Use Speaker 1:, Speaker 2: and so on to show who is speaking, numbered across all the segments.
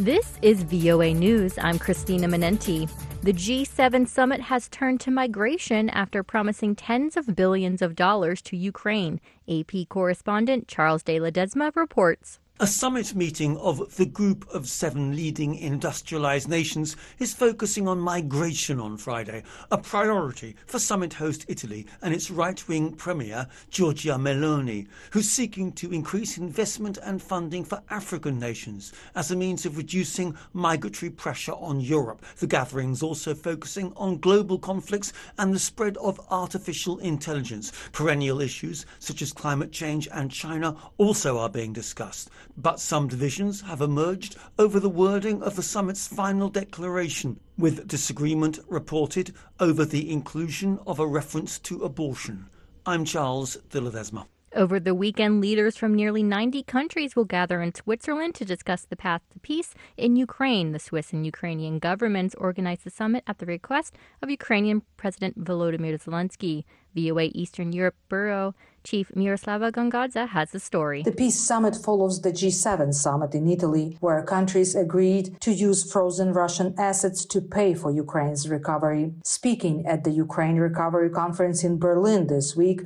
Speaker 1: This is VOA News. I'm Christina Manenti. The G7 summit has turned to migration after promising tens of billions of dollars to Ukraine. AP correspondent Charles de Ledesma reports.
Speaker 2: A summit meeting of the Group of 7 leading industrialized nations is focusing on migration on Friday, a priority for summit host Italy and its right-wing premier, Giorgia Meloni, who's seeking to increase investment and funding for African nations as a means of reducing migratory pressure on Europe. The gathering's also focusing on global conflicts and the spread of artificial intelligence. Perennial issues such as climate change and China also are being discussed. But some divisions have emerged over the wording of the summit's final declaration, with disagreement reported over the inclusion of a reference to abortion. I'm Charles de Ledesma.
Speaker 1: Over the weekend, leaders from nearly 90 countries will gather in Switzerland to discuss the path to peace in Ukraine. The Swiss and Ukrainian governments organized the summit at the request of Ukrainian President Volodymyr Zelensky. VOA Eastern Europe Bureau Chief Miroslava Gongadze has the story.
Speaker 3: The Peace Summit follows the G7 summit in Italy, where countries agreed to use frozen Russian assets to pay for Ukraine's recovery. Speaking at the Ukraine Recovery Conference in Berlin this week,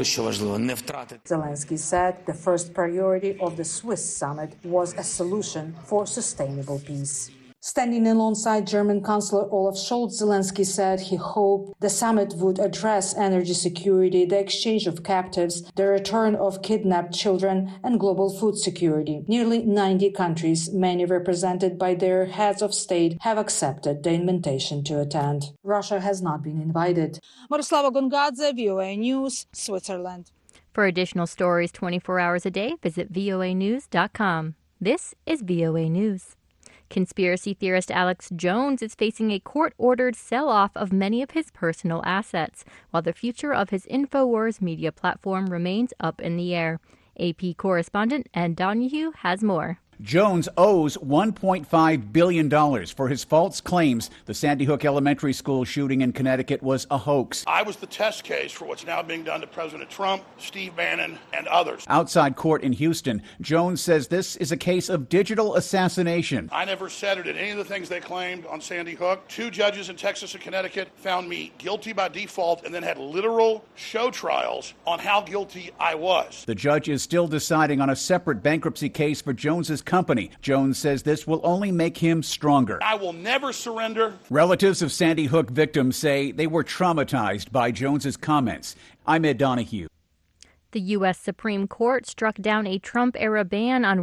Speaker 3: Zelensky said the first priority of the Swiss summit was a solution for sustainable peace. Standing alongside German Chancellor Olaf Scholz, Zelensky said he hoped the summit would address energy security, the exchange of captives, the return of kidnapped children, and global food security. Nearly 90 countries, many represented by their heads of state, have accepted the invitation to attend. Russia has not been invited.
Speaker 4: Miroslava Gongadze, VOA News, Switzerland.
Speaker 1: For additional stories 24 hours a day, visit voanews.com. This is VOA News. Conspiracy theorist Alex Jones is facing a court-ordered sell-off of many of his personal assets, while the future of his InfoWars media platform remains up in the air. AP correspondent Ed Donahue has more.
Speaker 5: Jones owes $1.5 billion for his false claims the Sandy Hook Elementary School shooting in Connecticut was a hoax.
Speaker 6: I was the test case for what's now being done to President Trump, Steve Bannon, and others.
Speaker 5: Outside court in Houston, Jones says this is a case of digital assassination.
Speaker 6: I never said or did any of the things they claimed on Sandy Hook. 2 judges in Texas and Connecticut found me guilty by default and then had literal show trials on how guilty I was.
Speaker 5: The judge is still deciding on a separate bankruptcy case for Jones's company. Jones says this will only make him stronger.
Speaker 6: I will never surrender.
Speaker 5: Relatives of Sandy Hook victims say they were traumatized by Jones's comments. I'm Ed Donahue.
Speaker 1: The U.S. Supreme Court struck down a Trump-era ban on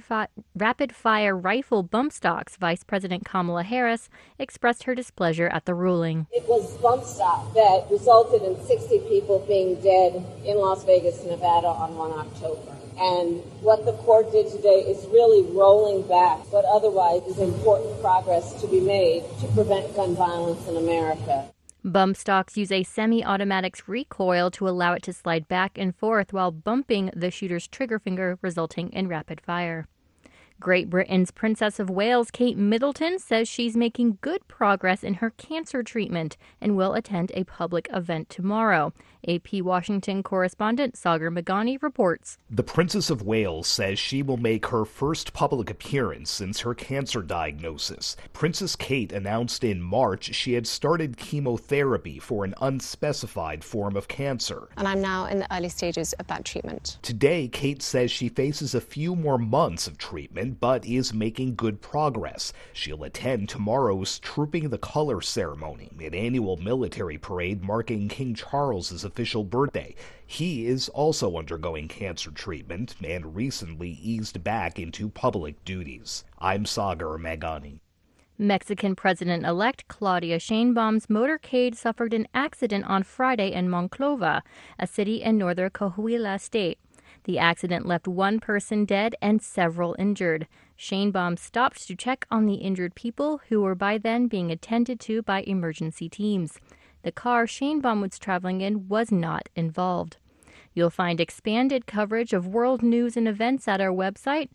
Speaker 1: rapid-fire rifle bump stocks. Vice President Kamala Harris expressed her displeasure at the ruling.
Speaker 7: It was bump stock that resulted in 60 people being dead in Las Vegas, Nevada on 1 October. And what the court did today is really rolling back what otherwise is important progress to be made to prevent gun violence in America.
Speaker 1: Bump stocks use a semi-automatic's recoil to allow it to slide back and forth while bumping the shooter's trigger finger, resulting in rapid fire. Great Britain's Princess of Wales, Kate Middleton, says she's making good progress in her cancer treatment and will attend a public event tomorrow. AP Washington correspondent Sagar Meghani reports.
Speaker 8: The Princess of Wales says she will make her first public appearance since her cancer diagnosis. Princess Kate announced in March she had started chemotherapy for an unspecified form of cancer.
Speaker 9: And I'm now in the early stages of that treatment.
Speaker 8: Today, Kate says she faces a few more months of treatment, but is making good progress. She'll attend tomorrow's Trooping the Color ceremony, an annual military parade marking King Charles's official birthday. He is also undergoing cancer treatment and recently eased back into public duties. I'm Sagar Meghani.
Speaker 1: Mexican President-elect Claudia Sheinbaum's motorcade suffered an accident on Friday in Monclova, a city in northern Coahuila state. The accident left 1 person dead and several injured. Sheinbaum stopped to check on the injured people who were by then being attended to by emergency teams. The car Sheinbaum was traveling in was not involved. You'll find expanded coverage of world news and events at our website,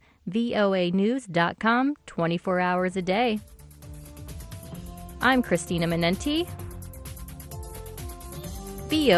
Speaker 1: voanews.com, 24 hours a day. I'm Christina Manenti. VOA